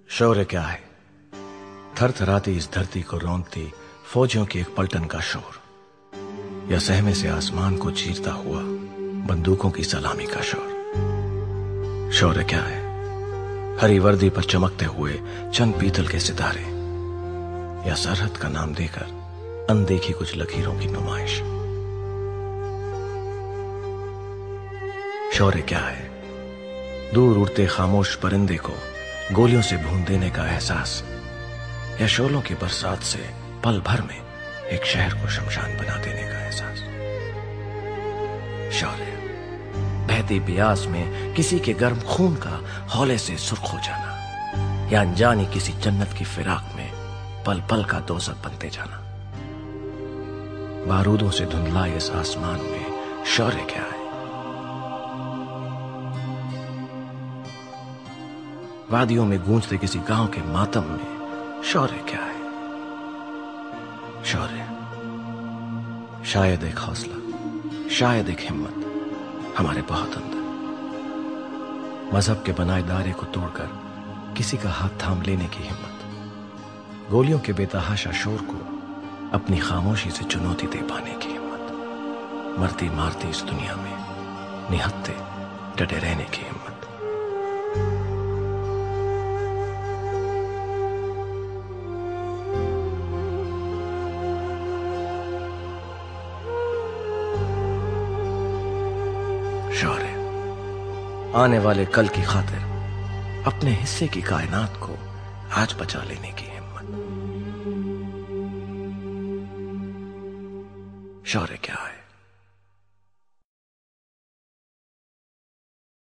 शौर्य क्या है? थरथराती इस धरती को रौंदती फौजियों की एक पलटन का शोर, या सहमे से आसमान को चीरता हुआ बंदूकों की सलामी का शोर। शौर्य क्या है? हरी वर्दी पर चमकते हुए चंद पीतल के सितारे, या सरहद का नाम देकर अनदेखी कुछ लकीरों की नुमाइश। शौर्य क्या है? दूर उड़ते खामोश परिंदे को गोलियों से भून देने का एहसास, या शोलों की बरसात से पल भर में एक शहर को शमशान बना देने का एहसास। शौर्य बहती ब्यास में किसी के गर्म खून का हौले से सुर्ख हो जाना, या अनजानी किसी जन्नत की फिराक में पल पल का दोज़ख बनते जाना। बारूदों से धुंधलाए इस आसमान में शौर्य क्या है? वादियों में गूंजते किसी गांव के मातम में शौर्य क्या है? शौर्य शायद एक हौसला, शायद एक हिम्मत हमारे बहुत अंदर, मजहब के बनाए दायरे को तोड़कर किसी का हाथ थाम लेने की हिम्मत, गोलियों के बेतहाशा शोर को अपनी खामोशी से चुनौती दे पाने की हिम्मत, मरती मारती इस दुनिया में निहत्ते डटे रहने की हिम्मत। शौर्य आने वाले कल की खातिर अपने हिस्से की कायनात को आज बचा लेने की हिम्मत। शौर्य क्या है?